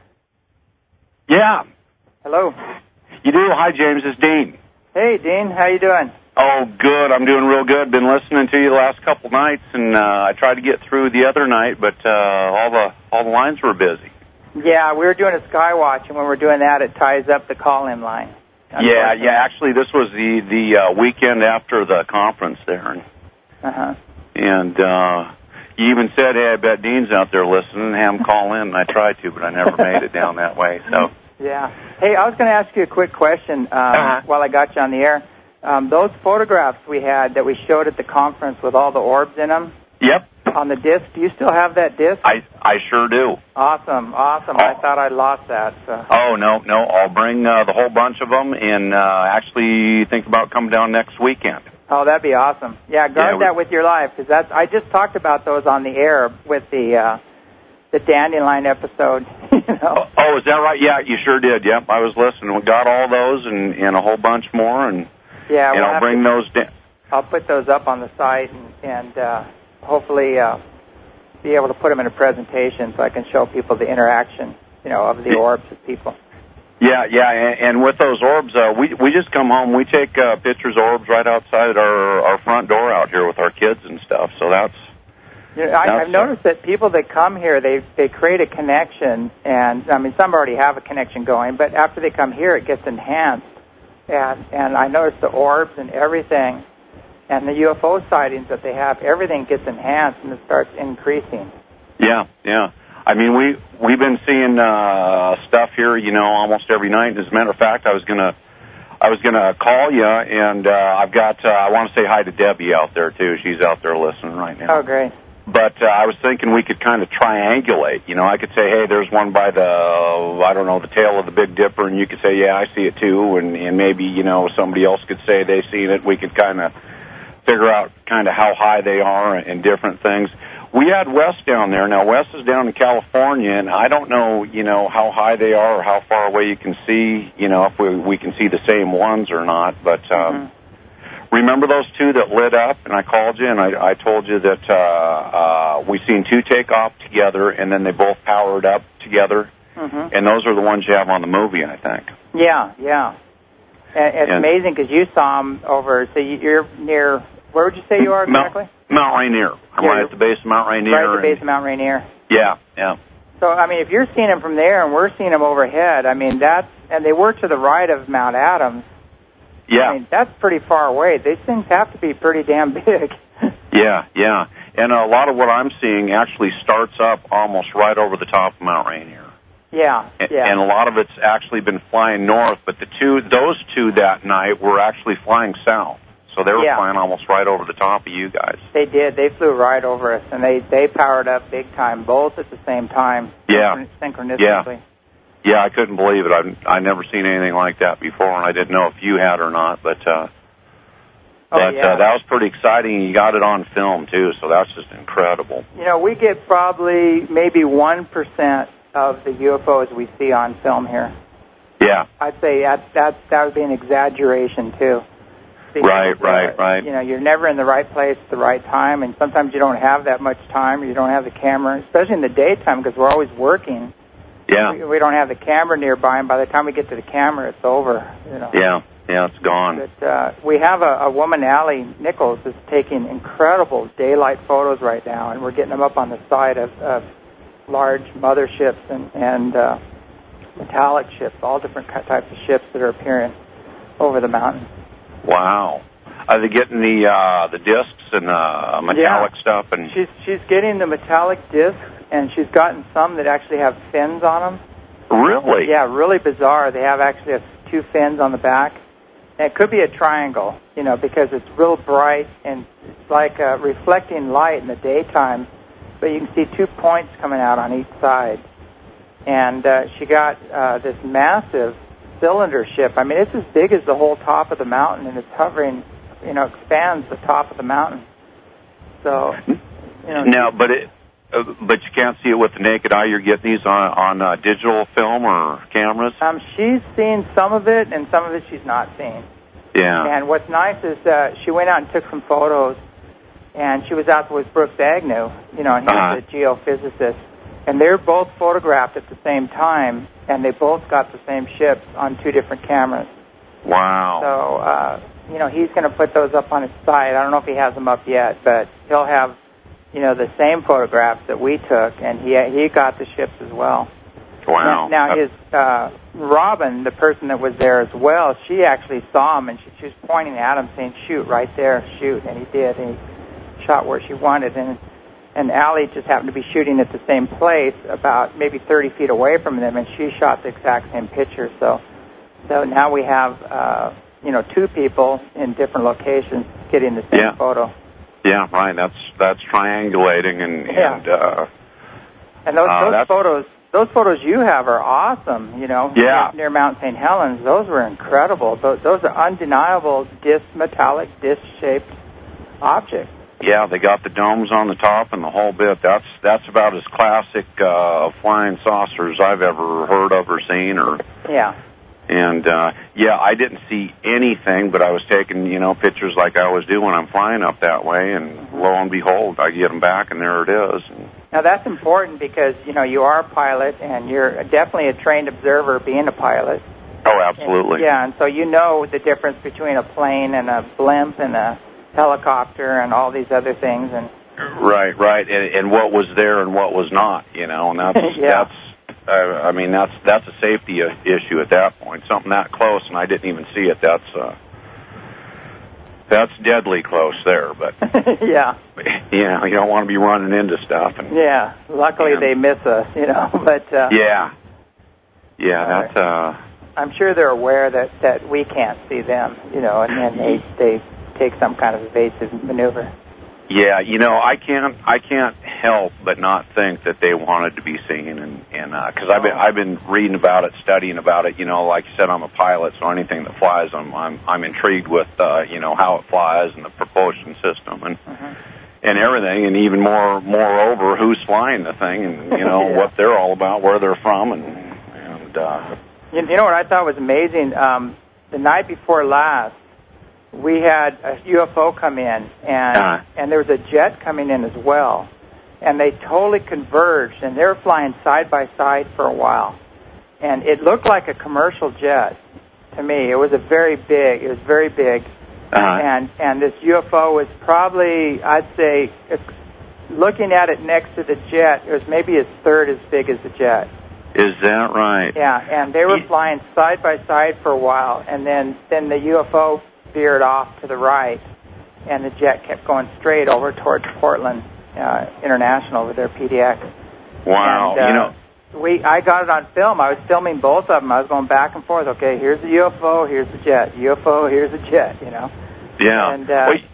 Yeah. Hello. You do? Hi, James. It's Dean. Hey, Dean. How you doing? Oh, good. I'm doing real good. Been listening to you the last couple nights, and uh, I tried to get through the other night, but uh, all the all the lines were busy. Yeah, we were doing a Skywatch, and when we're doing that, it ties up the call-in line. Yeah, yeah. Actually, this was the the uh, weekend after the conference there. Uh-huh. And uh, you even said, hey, I bet Dean's out there listening, have him call in. And I tried to, but I never made it down that way. So. Yeah. Hey, I was going to ask you a quick question um, uh-huh. while I got you on the air. Um, those photographs we had that we showed at the conference with all the orbs in them. Yep. On the disc, do you still have that disc? I I sure do. Awesome, awesome. Oh. I thought I'd lost that. So. Oh, no, no. I'll bring uh, the whole bunch of them and uh, actually think about coming down next weekend. Oh, that'd be awesome. Yeah, guard yeah, we... that with your life, because that's. I just talked about those on the air with the uh, the Dandelion episode. You know? oh, oh, is that right? Yeah, you sure did. Yep, I was listening. We got all those and, and a whole bunch more, and, yeah, and we'll I'll bring to, those down. I'll put those up on the site and, and uh, hopefully uh, be able to put them in a presentation so I can show people the interaction, you know, of the yeah. orbs with people. Yeah, yeah, and, and with those orbs, uh, we we just come home. We take uh, pictures of orbs right outside our our front door out here with our kids and stuff. So that's. You know, I, I've noticed that people that come here, they they create a connection, and I mean, some already have a connection going, but after they come here, it gets enhanced. And and I noticed the orbs and everything, and the U F O sightings that they have, everything gets enhanced and it starts increasing. Yeah, yeah. I mean, we we've been seeing uh, stuff here, you know, almost every night. As a matter of fact, I was gonna I was gonna call you, and uh, I've got uh, I want to say hi to Debbie out there too. She's out there listening right now. Oh, great. But uh, I was thinking we could kind of triangulate. You know, I could say, hey, there's one by the, I don't know, the tail of the Big Dipper, and you could say, yeah, I see it too, and, and maybe, you know, somebody else could say they've seen it. We could kind of figure out kind of how high they are and different things. We had Wes down there. Now, Wes is down in California, and I don't know, you know, how high they are or how far away you can see, you know, if we, we can see the same ones or not, but... Um, mm-hmm. Remember those two that lit up, and I called you, and I, I told you that uh, uh, we seen two take off together, and then they both powered up together, mm-hmm. and those are the ones you have on the movie, I think. Yeah, yeah. And it's and, amazing because you saw them over, so you're near, where would you say you are exactly? Mount, Mount Rainier. I'm yeah, right at the base of Mount Rainier. Right at the base and, of Mount Rainier. Yeah, yeah. So, I mean, if you're seeing them from there and we're seeing them overhead, I mean, that's, and they were to the right of Mount Adams. Yeah. I mean, that's pretty far away. These things have to be pretty damn big. yeah, yeah. And a lot of what I'm seeing actually starts up almost right over the top of Mount Rainier. Yeah, yeah. And a lot of it's actually been flying north, but the two, those two that night were actually flying south. So they were yeah. flying almost right over the top of you guys. They did. They flew right over us, and they, they powered up big time, both at the same time. Yeah. Synchronistically. Yeah. Yeah, I couldn't believe it. I've I never seen anything like that before, and I didn't know if you had or not. But uh, oh, but yeah. uh, that was pretty exciting. You got it on film too, so that's just incredible. You know, we get probably maybe one percent of the U F Os we see on film here. Yeah, I'd say that that that would be an exaggeration too. Because, right, right, uh, right. You know, you're never in the right place at the right time, and sometimes you don't have that much time, or you don't have the camera, especially in the daytime because we're always working. Yeah. We, we don't have the camera nearby, and by the time we get to the camera, it's over. You know. Yeah, yeah, it's gone. But uh, we have a, a woman, Allie Nichols, is taking incredible daylight photos right now, and we're getting them up on the side of, of large motherships and, and uh, metallic ships, all different types of ships that are appearing over the mountain. Wow. Are they getting the uh, the discs and uh, metallic yeah. stuff? And she's she's getting the metallic discs, and she's gotten some that actually have fins on them. Really? Yeah, really bizarre. They have actually have two fins on the back. And it could be a triangle, you know, because it's real bright and it's like uh, reflecting light in the daytime, but you can see two points coming out on each side. And uh, she got uh, this massive cylinder ship. I mean, it's as big as the whole top of the mountain, and it's hovering, you know, expands the top of the mountain. So, you know. Now, but it, uh, but you can't see it with the naked eye. You're getting these on on uh, digital film or cameras. Um, she's seen some of it, and some of it she's not seen. Yeah. And what's nice is uh, she went out and took some photos, and she was out with Brooks Agnew, you know, and he's uh-huh. a geophysicist, and they're both photographed at the same time, and they both got the same ships on two different cameras. Wow. So, uh, you know, he's going to put those up on his site. I don't know if he has them up yet, but he'll have, you know, the same photographs that we took, and he he got the ships as well. Wow. Now, now his uh, Robin, the person that was there as well, she actually saw him, and she, she was pointing at him, saying, "Shoot right there, shoot," and he did, and he shot where she wanted, and and Allie just happened to be shooting at the same place, about maybe thirty feet away from them, and she shot the exact same picture. So, so now we have, uh, you know, two people in different locations getting the same yeah. photo. Yeah, right. That's that's triangulating, and yeah. and uh, and those uh, those photos. Those photos you have are awesome, you know, yeah. near, near Mount Saint Helens. Those were incredible. Those, those are undeniable disc, metallic, disc-shaped objects. Yeah, they got the domes on the top and the whole bit. That's that's about as classic uh, flying saucers I've ever heard of or seen. Or yeah. And, uh, yeah, I didn't see anything, but I was taking, you know, pictures like I always do when I'm flying up that way, and mm-hmm. lo and behold, I get them back, and there it is. Now, that's important because, you know, you are a pilot, and you're definitely a trained observer being a pilot. Oh, absolutely. And, yeah, and so you know the difference between a plane and a blimp and a helicopter and all these other things. And Right, right, and, and what was there and what was not, you know, and that's, yeah. that's uh, I mean, that's that's a safety issue at that point. Something that close, and I didn't even see it, that's... Uh, That's deadly close there, but yeah, you know, you don't want to be running into stuff. And, yeah, luckily and, they miss us, you know. But uh, yeah, yeah, uh, that's. Uh, I'm sure they're aware that, that we can't see them, you know, and then they they take some kind of evasive maneuver. Yeah, you know, I can't I can't help but not think that they wanted to be seen, and and because uh, I've been I've been reading about it, studying about it. You know, like you said, I'm a pilot, so anything that flies, I'm I'm, I'm intrigued with. Uh, you know, how it flies and the propulsion system and mm-hmm. and everything, and even more moreover, who's flying the thing, and you know yeah. what they're all about, where they're from, and and. Uh, you, you know what I thought was amazing? Um, the night before last, we had a U F O come in, and uh-huh. and there was a jet coming in as well, and they totally converged, and they were flying side by side for a while, and it looked like a commercial jet to me. It was a very big, it was very big, uh-huh. and and this U F O was probably, I'd say, if, looking at it next to the jet, it was maybe a third as big as the jet. Is that right? Yeah, and they were flying side by side for a while, and then then the U F O veered off to the right, and the jet kept going straight over towards Portland uh, International with their P D X. Wow, and, uh, you know, we I got it on film. I was filming both of them. I was going back and forth. Okay, here's the U F O, here's the jet. U F O, here's the jet. You know. Yeah. And uh, well,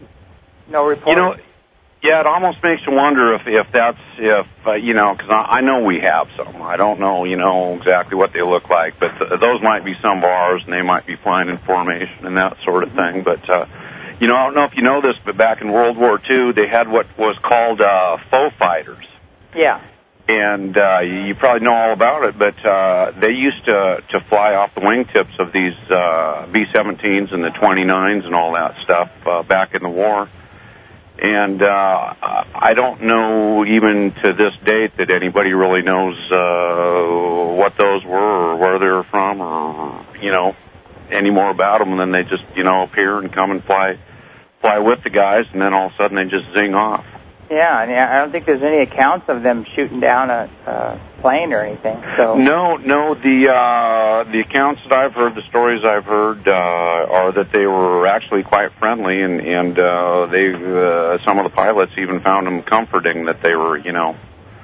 no report. You know, yeah, it almost makes you wonder if if that's if uh, you know, because I, I know we have some. I don't know, you know, exactly what they look like, but th- those might be some of ours, and they might be flying in formation and that sort of thing. But uh, you know, I don't know if you know this, but back in World War Two, they had what was called uh, foe fighters. Yeah. And uh, you probably know all about it, but uh, they used to to fly off the wingtips of these uh, B seventeens and the twenty-nines and all that stuff uh, back in the war. And uh, I don't know even to this date that anybody really knows uh, what those were or where they were from or, you know, any more about them. And then they just, you know, appear and come and fly fly with the guys, and then all of a sudden they just zing off. Yeah, and I don't think there's any accounts of them shooting down a, a plane or anything. So no, no. The uh, the accounts that I've heard, the stories I've heard, uh, are that they were actually quite friendly, and and uh, they uh, some of the pilots even found them comforting that they were, you know,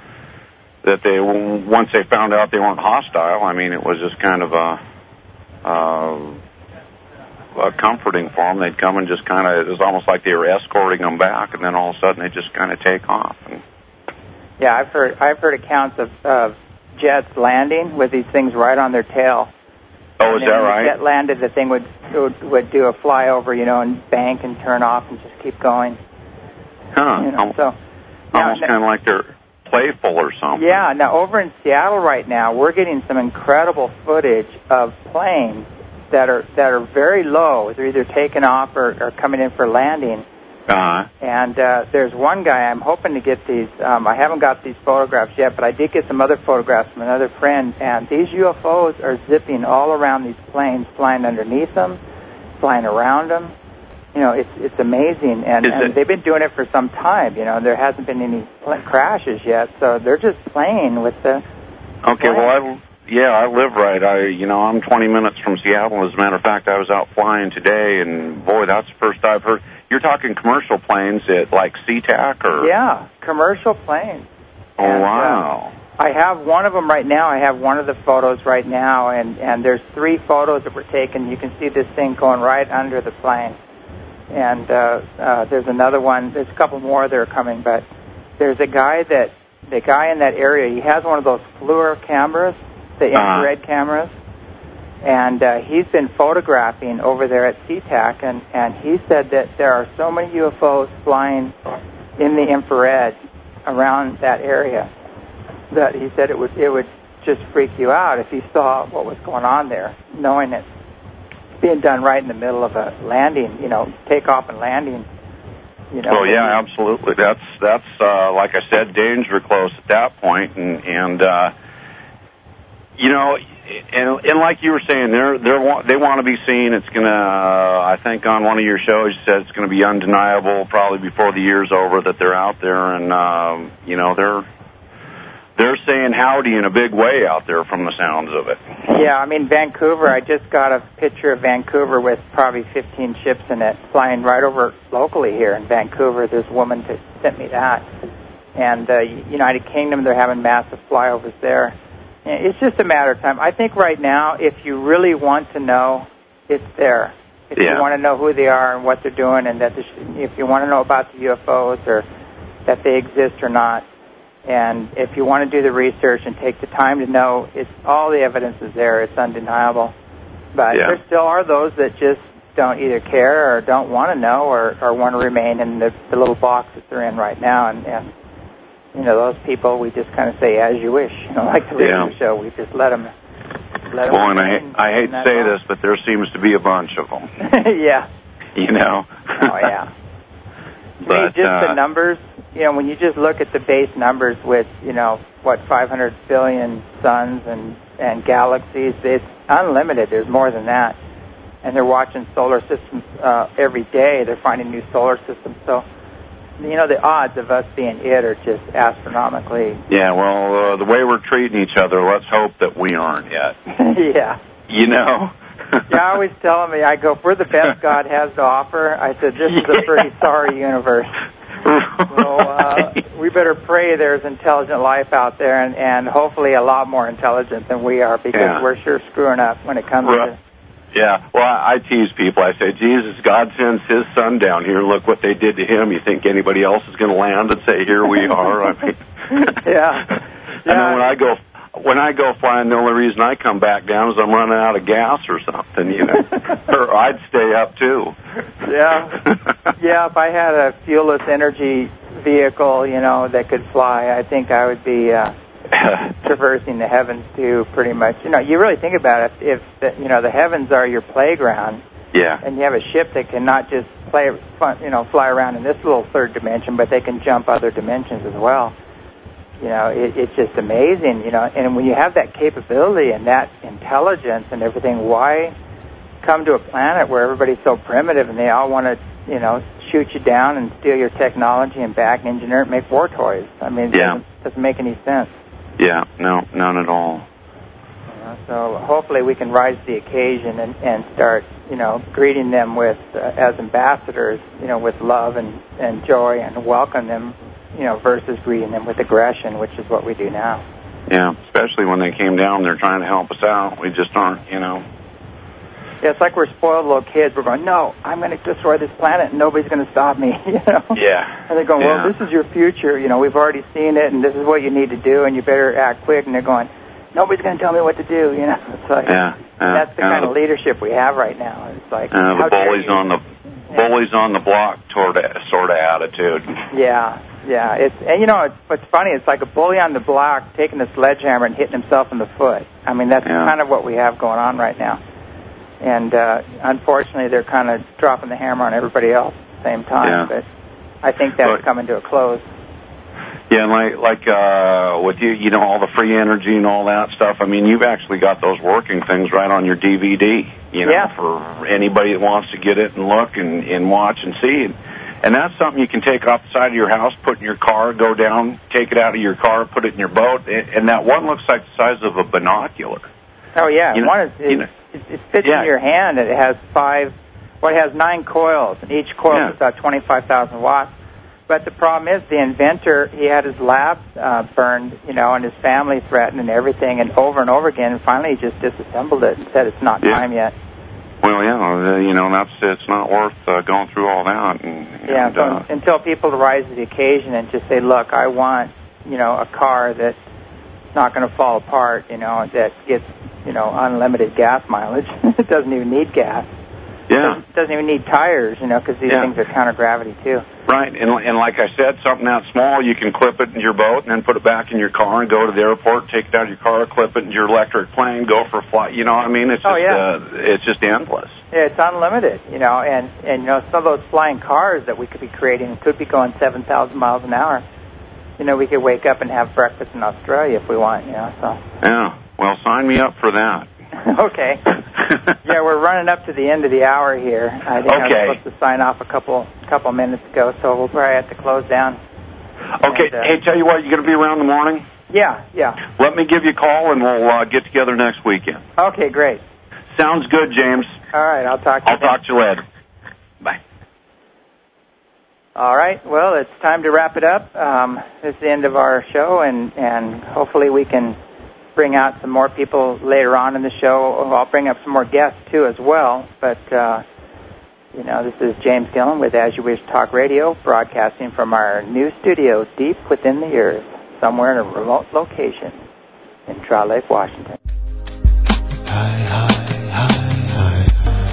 that they once they found out they weren't hostile. I mean, it was just kind of a. Uh, Uh, comforting for them. They'd come and just kind of, it was almost like they were escorting them back, and then all of a sudden they just kind of take off. And yeah, I've heard I've heard accounts of uh, jets landing with these things right on their tail. Oh, is that right? When the jet landed, the thing would, would would do a flyover, you know, and bank and turn off and just keep going. Huh. You know, so almost kind of like they're playful or something. Yeah. Now over in Seattle right now, we're getting some incredible footage of planes that are that are very low. They're either taking off or, or coming in for landing. Uh-huh. And uh, there's one guy, I'm hoping to get these, um, I haven't got these photographs yet, but I did get some other photographs from another friend, and these U F Os are zipping all around these planes, flying underneath them, flying around them. You know, it's it's amazing, and, and it, they've been doing it for some time. You know, there hasn't been any crashes yet, so they're just playing with the. Okay, plane. well, I, yeah, I live right. I, you know, I'm twenty minutes from Seattle. As a matter of fact, I was out flying today, and boy, that's the first I've heard. You're talking commercial planes at like SeaTac or? Yeah, commercial planes. Oh, and, wow. Uh, I have one of them right now. I have one of the photos right now, and, and there's three photos that were taken. You can see this thing going right under the plane. And uh, uh, there's another one. There's a couple more that are coming, but there's a guy that, the guy in that area, he has one of those FLIR cameras, the infrared uh-huh. cameras, and uh, he's been photographing over there at SeaTac, and, and he said that there are so many U F Os flying in the infrared around that area that he said it would it would just freak you out if you saw what was going on there, knowing it's being done right in the middle of a landing, you know, takeoff and landing. You know. Well, yeah, absolutely. That's that's uh, like I said, danger close at that point, and and uh, you know, and, and like you were saying, they're they're they want to be seen. It's gonna. Uh, I think on one of your shows you said it's going to be undeniable, probably before the year's over, that they're out there, and um, you know they're. They're saying howdy in a big way out there from the sounds of it. Yeah, I mean, Vancouver, I just got a picture of Vancouver with probably fifteen ships in it flying right over locally here in Vancouver. There's a woman that sent me that. And uh, United Kingdom, they're having massive flyovers there. It's just a matter of time. I think right now, if you really want to know, it's there. If yeah. you want to know who they are and what they're doing, and that if you want to know about the U F Os or that they exist or not, and if you want to do the research and take the time to know, it's all the evidence is there. It's undeniable. But yeah. there still are those that just don't either care or don't want to know or, or want to remain in the, the little box that they're in right now. And, and you know, those people, we just kind of say, as you wish. You know, like the radio yeah. show, we just let them. Let them well, and I, I hate to say box. this, but there seems to be a bunch of them. yeah. You know. oh yeah. To but, me, just uh, the numbers. You know, when you just look at the base numbers with, you know, what, five hundred billion suns and, and galaxies, it's unlimited. There's more than that. And they're watching solar systems uh, every day. They're finding new solar systems. So, you know, the odds of us being it are just astronomically. Yeah, well, uh, the way we're treating each other, let's hope that we aren't yet. yeah. You know? yeah, I always tell them, I go, if we're the best God has to offer, I said, this is a pretty sorry universe. So uh, we better pray there's intelligent life out there, and, and hopefully a lot more intelligent than we are, because yeah. we're sure screwing up when it comes right. to... Yeah, well, I, I tease people. I say, Jesus, God sends his son down here. Look what they did to him. You think anybody else is going to land and say, here we are? I mean, yeah. I yeah. know when I go... When I go flying, the only reason I come back down is I'm running out of gas or something, you know. Or I'd stay up, too. Yeah. Yeah, if I had a fuelless energy vehicle, you know, that could fly, I think I would be uh, traversing the heavens, too, pretty much. You know, you really think about it. If, the, you know, the heavens are your playground, yeah, and you have a ship that can not just play, you know, fly around in this little third dimension, but they can jump other dimensions as well. You know, it, it's just amazing, you know, and when you have that capability and that intelligence and everything, why come to a planet where everybody's so primitive and they all want to, you know, shoot you down and steal your technology and back engineer it and make war toys? I mean, it yeah. doesn't, doesn't make any sense. Yeah, no, none at all. You know, so hopefully we can rise to the occasion and, and start, you know, greeting them with, uh, as ambassadors, you know, with love and, and joy, and welcome them, you know, versus greeting them with aggression, which is what we do now. Yeah, especially when they came down, they're trying to help us out. We just aren't, you know. Yeah, it's like we're spoiled little kids. We're going, no, I'm going to destroy this planet and nobody's going to stop me, you know. Yeah. And they're going, well, yeah. this is your future. You know, we've already seen it, and this is what you need to do, and you better act quick. And they're going, nobody's going to tell me what to do, you know. It's like, yeah. yeah. that's the kind of leadership we have right now. It's like, uh, the bullies on the yeah. bullies on the block sort of sort of attitude. Yeah. Yeah, it's, and you know, it's, what's funny, it's like a bully on the block taking a sledgehammer and hitting himself in the foot. I mean, that's yeah. kind of what we have going on right now. And uh, unfortunately, they're kind of dropping the hammer on everybody else at the same time. Yeah. But I think that's but, coming to a close. Yeah, and like like uh, with you, you know, all the free energy and all that stuff. I mean, you've actually got those working things right on your D V D. You know, Yeah. for anybody that wants to get it and look and, and watch and see. And, and that's something you can take off the side of your house, put in your car, go down, take it out of your car, put it in your boat, and, and that one looks like the size of a binocular. Oh yeah, You know- one is it, you know- it, it fits Yeah. in your hand, and it has five. Well, it has nine coils, and each coil Yeah. is about twenty-five thousand watts. But the problem is, the inventor, he had his lab uh, burned, you know, and his family threatened and everything, and over and over again. And finally, he just disassembled it and said it's not Yeah. time yet. Well, yeah, uh, you know, that's it's not worth uh, going through all that. And, Yeah, and, so uh, until people rise to the occasion and just say, look, I want, you know, a car that's not going to fall apart, you know, that gets, you know, unlimited gas mileage. It doesn't even need gas. yeah. It doesn't even need tires, you know, because these Yeah. things are counter-gravity, too. Right, and, and like I said, something that small, you can clip it in your boat and then put it back in your car and go to the airport, take it out of your car, clip it in your electric plane, go for a flight. You know what I mean? It's just, Oh, yeah. uh, it's just endless. Yeah, it's unlimited, you know, and, and, you know, some of those flying cars that we could be creating could be going seven thousand miles an hour. You know, we could wake up and have breakfast in Australia if we want, you know, so. Yeah, well, sign me up for that. Okay. Yeah, we're running up to the end of the hour here. I think Okay. I was supposed to sign off a couple couple minutes ago, so we'll probably have to close down. Okay, And, uh, hey, tell you what, you going to be around in the morning? Yeah, yeah. Let me give you a call and we'll uh, get together next weekend. Okay, great. Sounds good, James. All right, I'll talk to you I'll then. talk to you later. Bye. All right, well, it's time to wrap it up. Um, this is the end of our show, and, and hopefully we can bring out some more people later on in the show. I'll bring up some more guests, too, as well. But, uh, you know, this is James Gillen with As You Wish Talk Radio, broadcasting from our new studio deep within the earth, somewhere in a remote location in Trout Lake, Washington. Hi, hi, hi, hi.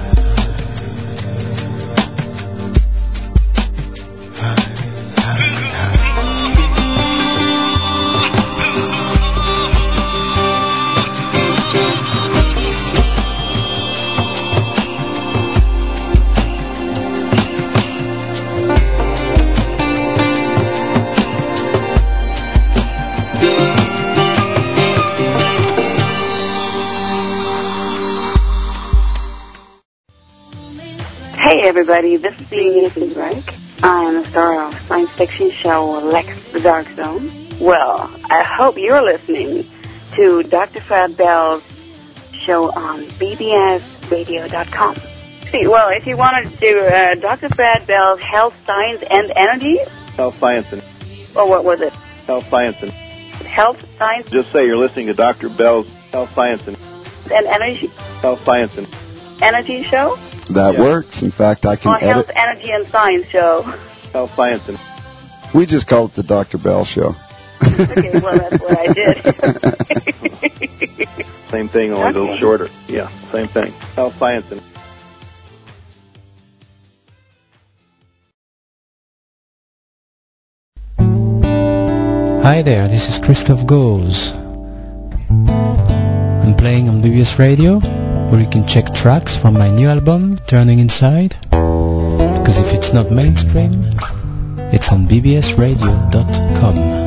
Hey everybody, this is Nancy Reich. I am the star of science fiction show Lex the Dark Zone. Well, I hope you're listening to Doctor Fred Bell's show on B B S radio dot com. See, well, if you wanted to do uh, Doctor Fred Bell's Health, Science, and Energy, Health, Science, and or what was it? Health, Science, and Health, Science, just say you're listening to Doctor Bell's Health, Science, and and Energy Health, Science, and Energy show? That Yeah. works. In fact, I can Or Health, edit. Energy, and Science show. Health, Science, and We just call it the Doctor Bell Show. Okay, well, that's what I did. same thing, only a little Okay. shorter. Yeah, same thing. Health, Science, and Hi there, this is Christoph Goes. I'm playing on B B S Radio, where you can check tracks from my new album, Turning Inside. Because if it's not mainstream, it's on B B S radio dot com.